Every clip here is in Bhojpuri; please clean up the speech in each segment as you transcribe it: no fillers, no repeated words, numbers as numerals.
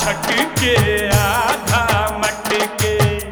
झटके आधा मटके।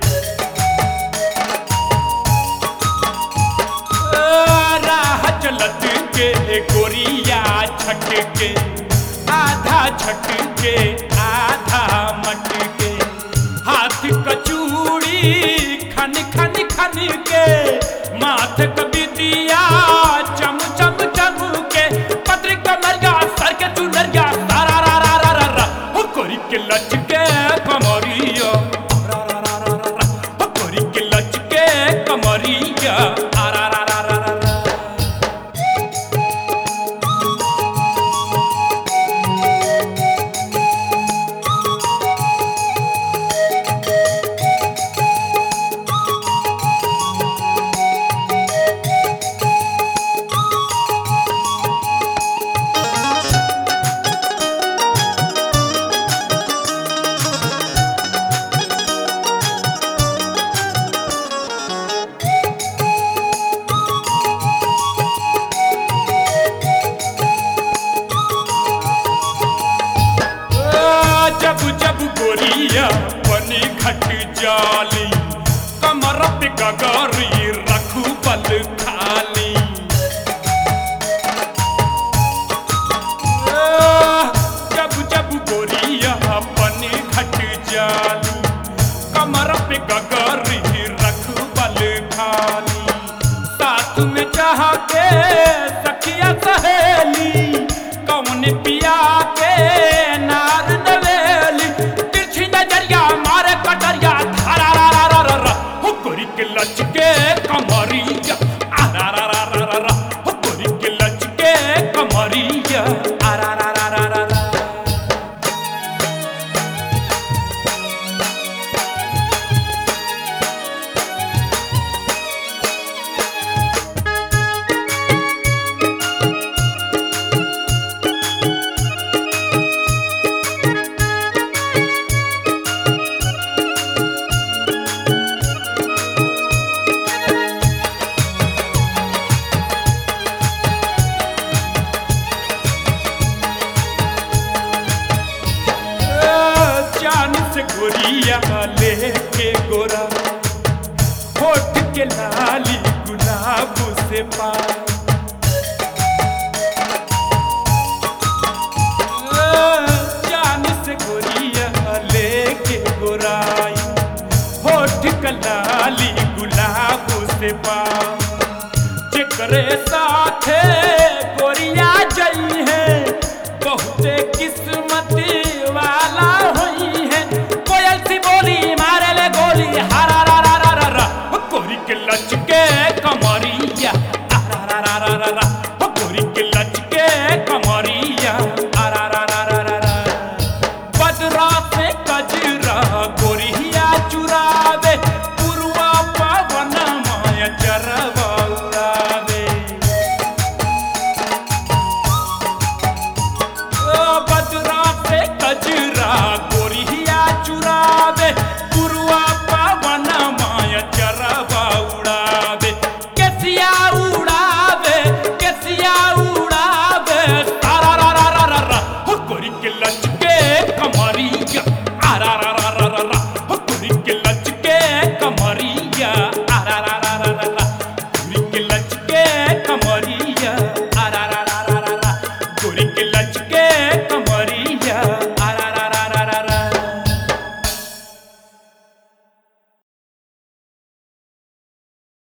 राह चलत के गोरिया झटके आधा झटके आधा मटके। हाथ कचूड़ी खन खन खन के माथ कबिदिया चम चम चम के। पत्र कमरिया सर के चुनरिया तारा रा रा रा रा रा हो कोरी के लचके कमरिया रा रा रा रा रा हो कोरी के लचके कमरिया रा रा रा रा रा रा। जब जब गोरिया बनी घट जाली कमर पे गगरी रखू बल खाली। जब जब गोरिया बनी घट जाली कमर पे गगरी रखू बल खाली। साथ में चाह के सखिया सहेली कौन पिया के नार नवेली। तिरछी नजरिया मारे कटरिया धारा रा रा रा रा रा हो कोरी के लचके कमरिया आ रा रा रा रा रा रा हो कोरी के लचके कमरिया आ रा रा रा रा रा रा। से गोरिया लेके गोरा होठ के लाली गुलाब से पार। जान से गोरिया लेके गोराई होठ के लाली गुलाब से पार। जेकरे साथे गोरिया जई है बहुते किस्मती वाला होई है। कोयल सी बोली मारे ले गोली हरा रा रा रा रा रा कोरी के लचके